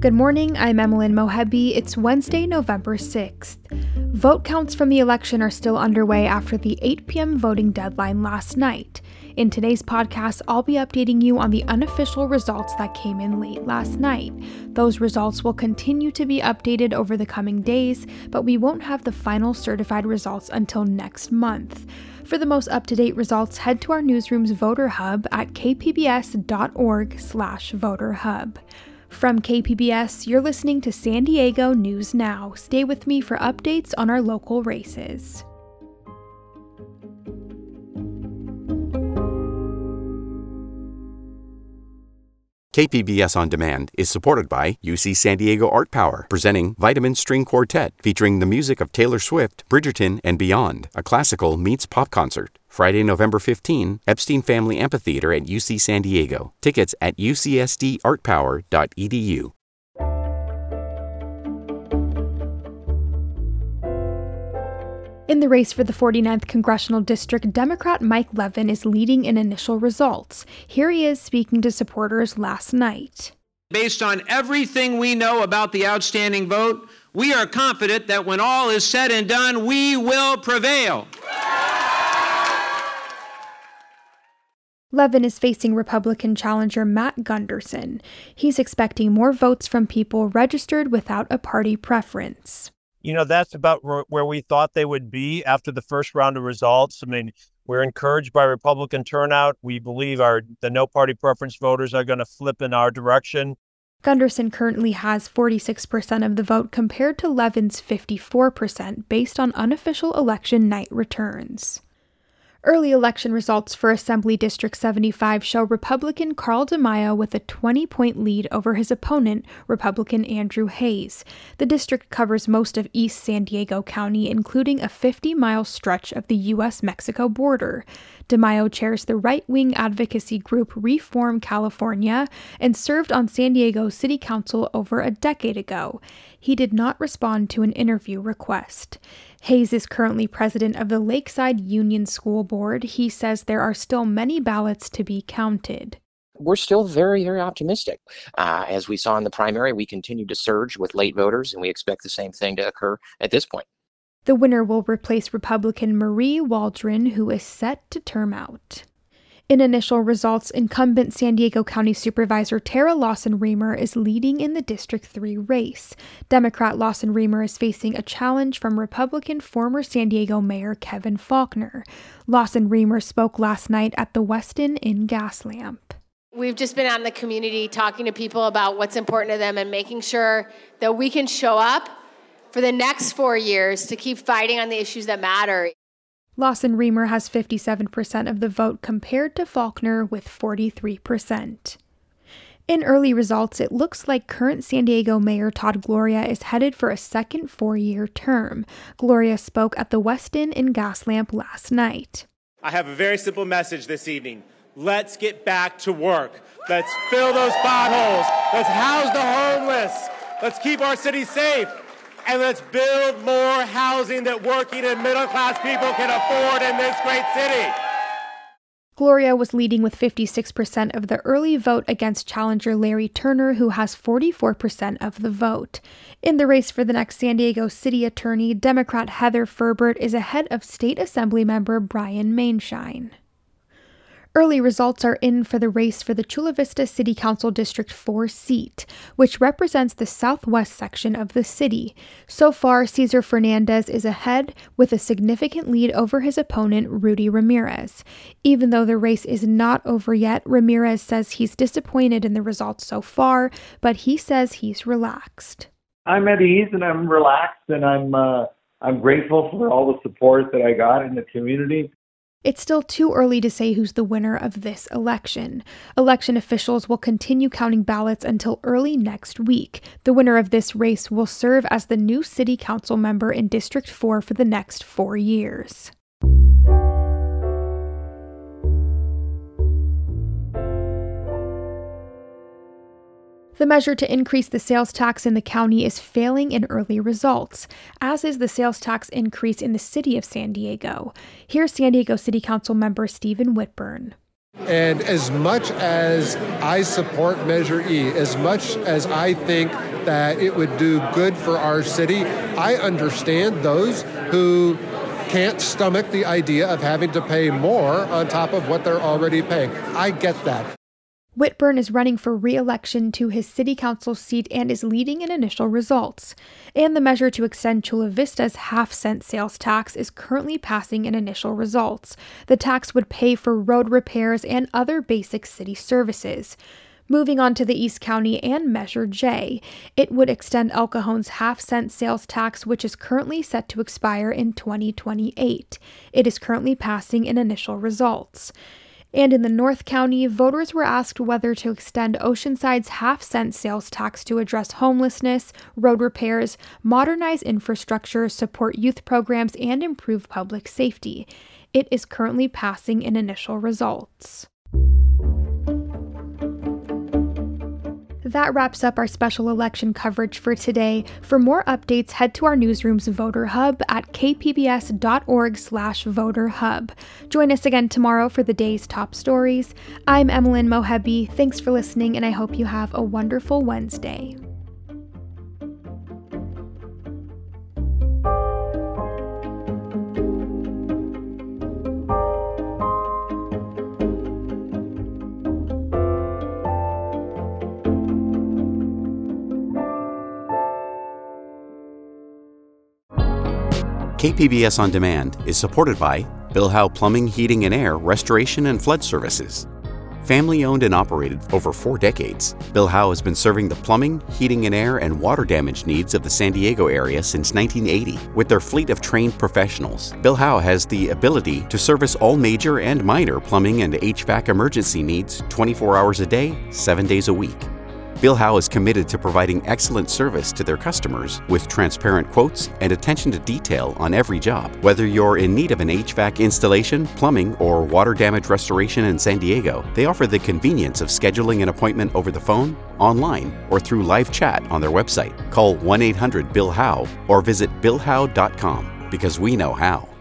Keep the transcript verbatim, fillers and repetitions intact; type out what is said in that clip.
Good morning, I'm Emmeline Mohebi. It's Wednesday, November sixth. Vote counts from the election are still underway after the eight p.m. voting deadline last night. In today's podcast, I'll be updating you on the unofficial results that came in late last night. Those results will continue to be updated over the coming days, but we won't have the final certified results until next month. For the most up-to-date results, head to our newsroom's Voter Hub at k p b s dot org slash voter hub. From K P B S, you're listening to San Diego News Now. Stay with me for updates on our local races. K P B S On Demand is supported by U C San Diego Art Power, presenting Vitamin String Quartet, featuring the music of Taylor Swift, Bridgerton, and Beyond, a classical meets pop concert. Friday, November fifteenth, Epstein Family Amphitheater at U C San Diego. Tickets at u c s d art power dot e d u. In the race for the forty-ninth Congressional District, Democrat Mike Levin is leading in initial results. Here he is speaking to supporters last night. Based on everything we know about the outstanding vote, we are confident that when all is said and done, we will prevail. Levin is facing Republican challenger Matt Gunderson. He's expecting more votes from people registered without a party preference. You know, that's about where we thought they would be after the first round of results. I mean, we're encouraged by Republican turnout. We believe our the no party preference voters are going to flip in our direction. Gunderson currently has forty-six percent of the vote compared to Levin's fifty-four percent based on unofficial election night returns. Early election results for Assembly District seventy-five show Republican Carl DeMaio with a twenty-point lead over his opponent, Republican Andrew Hayes. The district covers most of East San Diego County, including a fifty-mile stretch of the U S Mexico border. DeMaio chairs the right-wing advocacy group Reform California and served on San Diego City Council over a decade ago. He did not respond to an interview request. Hayes is currently president of the Lakeside Union School Board. He says there are still many ballots to be counted. We're still very, very optimistic. Uh, as we saw in the primary, we continue to surge with late voters, and we expect the same thing to occur at this point. The winner will replace Republican Marie Waldron, who is set to term out. In initial results, incumbent San Diego County Supervisor Tara Lawson-Remer is leading in the District three race. Democrat Lawson-Remer is facing a challenge from Republican former San Diego Mayor Kevin Faulconer. Lawson-Remer spoke last night at the Westin in Gaslamp. We've just been out in the community talking to people about what's important to them and making sure that we can show up for the next four years to keep fighting on the issues that matter. Lawson-Remer has fifty-seven percent of the vote compared to Faulconer with forty-three percent. In early results, it looks like current San Diego Mayor Todd Gloria is headed for a second four-year term. Gloria spoke at the Westin in Gaslamp last night. I have a very simple message this evening. Let's get back to work. Let's fill those potholes. Let's house the homeless. Let's keep our city safe. And let's build more housing that working and middle-class people can afford in this great city. Gloria was leading with fifty-six percent of the early vote against challenger Larry Turner, who has forty-four percent of the vote. In the race for the next San Diego City Attorney, Democrat Heather Furbert is ahead of State Assembly member Brian Mainshine. Early results are in for the race for the Chula Vista City Council District four seat, which represents the southwest section of the city. So far, Cesar Fernandez is ahead with a significant lead over his opponent, Rudy Ramirez. Even though the race is not over yet, Ramirez says he's disappointed in the results so far, but he says he's relaxed. I'm at ease and I'm relaxed and I'm uh, I'm grateful for all the support that I got in the community. It's still too early to say who's the winner of this election. Election officials will continue counting ballots until early next week. The winner of this race will serve as the new city council member in District four for the next four years. The measure to increase the sales tax in the county is failing in early results, as is the sales tax increase in the city of San Diego. Here's San Diego City Council member Stephen Whitburn. And as much as I support Measure E, as much as I think that it would do good for our city, I understand those who can't stomach the idea of having to pay more on top of what they're already paying. I get that. Whitburn is running for re-election to his city council seat and is leading in initial results. And the measure to extend Chula Vista's half-cent sales tax is currently passing in initial results. The tax would pay for road repairs and other basic city services. Moving on to the East County and Measure J, it would extend El Cajon's half-cent sales tax, which is currently set to expire in twenty twenty-eight. It is currently passing in initial results. And in the North County, voters were asked whether to extend Oceanside's half-cent sales tax to address homelessness, road repairs, modernize infrastructure, support youth programs, and improve public safety. It is currently passing in initial results. That wraps up our special election coverage for today. For more updates, head to our newsroom's Voter Hub at k p b s dot org slash voter hub. Join us again tomorrow for the day's top stories. I'm Emmeline Mohebi. Thanks for listening, and I hope you have a wonderful Wednesday. K P B S On Demand is supported by Bill Howe Plumbing, Heating and Air, Restoration and Flood Services. Family owned and operated for over four decades, Bill Howe has been serving the plumbing, heating and air, and water damage needs of the San Diego area since nineteen eighty. With their fleet of trained professionals, Bill Howe has the ability to service all major and minor plumbing and H V A C emergency needs twenty-four hours a day, seven days a week. Bill Howe is committed to providing excellent service to their customers with transparent quotes and attention to detail on every job. Whether you're in need of an H V A C installation, plumbing, or water damage restoration in San Diego, they offer the convenience of scheduling an appointment over the phone, online, or through live chat on their website. Call one eight hundred Bill Howe or visit bill howe dot com because we know how.